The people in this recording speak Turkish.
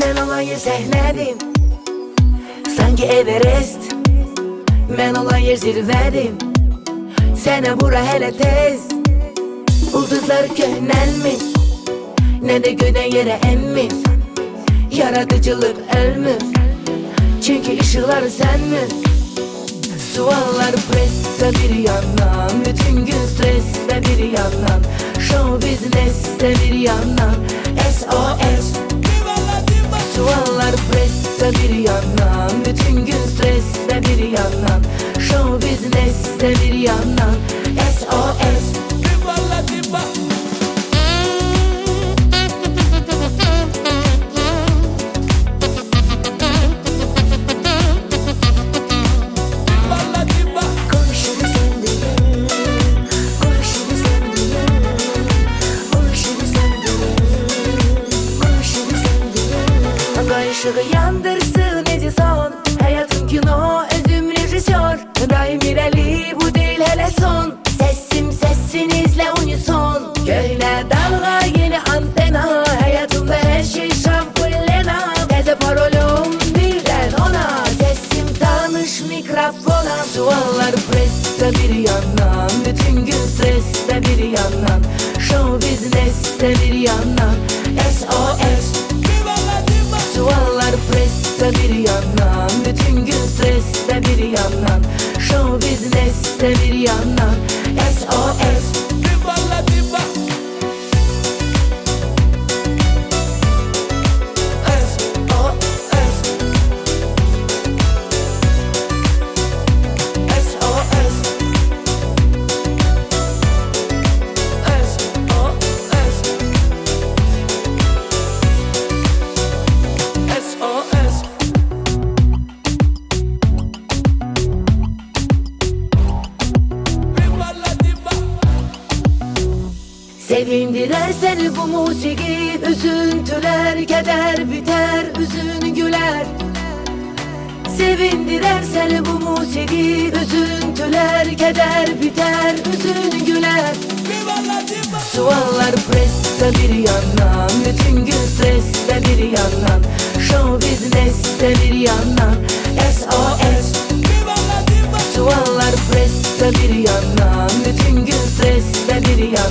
Mən olayı səhnədim, sanki Everest. Mən olan yer zirvədim, sənə bura hələ tez. Ulduzlar köhnəlmir, nə də göydən yerə emmir. Yaradıcılıq ölmür, çünki ışıqlar sənmir. Suallar pressa bir yandan, bütün gün stresse bir yandan, show business'te bir yandan, SOS. Suallar pressa bir yandan, bütün gün stresse bir yandan, show business'te bir yandan, SOS. Işığı yandırsın Edison, hayatım kino, özüm rejisör. Daim ireli, bu değil hele son. Sesim sesinizle unison. Köyle dalga, yeni antena. Hayatımda her şey şampullena. Teze parolum birden ona. Sesim tanış mikrofona. Suallar pressa bir yandan, bütün gün streste bir yandan, show business'te bir yandan, SOS. Suallar pressa bir yandan, bütün gün streste bir yandan, show business'te bir yandan, SOS. Sevindirer seni bu musiki, üzüntüler keder biter, üzün güler. Sevindirer seni bu musiki, üzüntüler keder biter, üzün güler. Suallar pressa bir yandan, bütün gün streste bir yandan, show business'te bir yandan, SOS. Suallar pressa bir yandan, bütün gün streste bir yandan,